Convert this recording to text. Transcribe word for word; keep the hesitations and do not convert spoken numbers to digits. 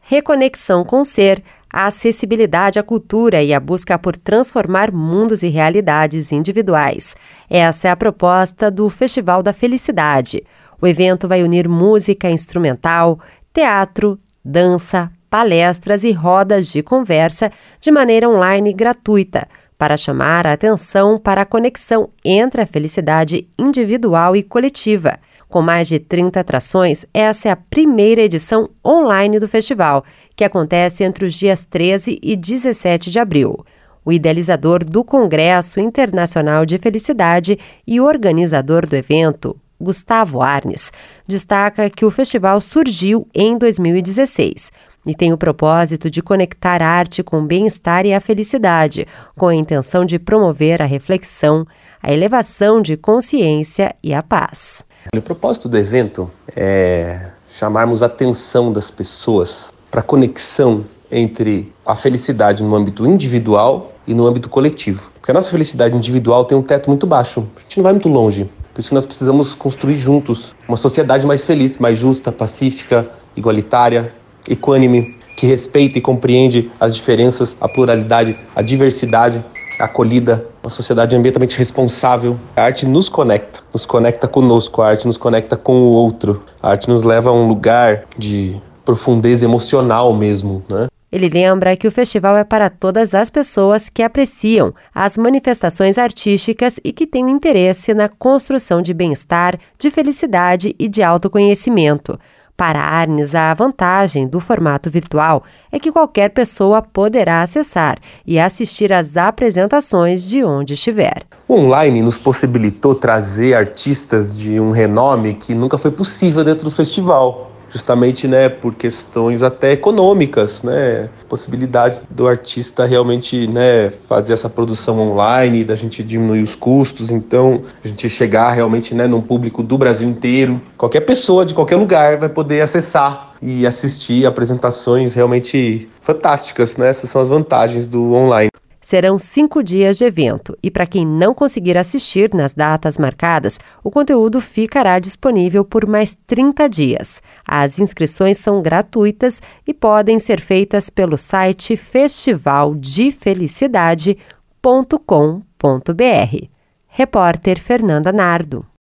reconexão com o ser, a acessibilidade à cultura e a busca por transformar mundos e realidades individuais. Essa é a proposta do Festival da Felicidade. O evento vai unir música instrumental, teatro, dança, palestras e rodas de conversa de maneira online gratuita, para chamar a atenção para a conexão entre a felicidade individual e coletiva. Com mais de trinta atrações, essa é a primeira edição online do festival, que acontece entre os dias treze e dezessete de abril. O idealizador do Congresso Internacional de Felicidade e organizador do evento, Gustavo Arnes, destaca que o festival surgiu em dois mil e dezesseis e tem o propósito de conectar a arte com o bem-estar e a felicidade, com a intenção de promover a reflexão, a elevação de consciência e a paz. O propósito do evento é chamarmos a atenção das pessoas para a conexão entre a felicidade no âmbito individual e no âmbito coletivo. Porque a nossa felicidade individual tem um teto muito baixo, a gente não vai muito longe. Por isso nós precisamos construir juntos uma sociedade mais feliz, mais justa, pacífica, igualitária, equânime, que respeita e compreende as diferenças, a pluralidade, a diversidade, a acolhida, uma sociedade ambientalmente responsável. A arte nos conecta, nos conecta conosco, a arte nos conecta com o outro. A arte nos leva a um lugar de profundeza emocional mesmo, né? Ele lembra que o festival é para todas as pessoas que apreciam as manifestações artísticas e que têm interesse na construção de bem-estar, de felicidade e de autoconhecimento. Para Arnes, a vantagem do formato virtual é que qualquer pessoa poderá acessar e assistir às apresentações de onde estiver. O online nos possibilitou trazer artistas de um renome que nunca foi possível dentro do festival. Justamente, né, por questões até econômicas, né, possibilidade do artista realmente, né, fazer essa produção online, da gente diminuir os custos, então a gente chegar realmente, né, num público do Brasil inteiro. Qualquer pessoa de qualquer lugar vai poder acessar e assistir apresentações realmente fantásticas, né, essas são as vantagens do online. Serão cinco dias de evento e, para quem não conseguir assistir nas datas marcadas, o conteúdo ficará disponível por mais trinta dias. As inscrições são gratuitas e podem ser feitas pelo site festival de felicidade ponto com ponto br. Repórter Fernanda Nardo.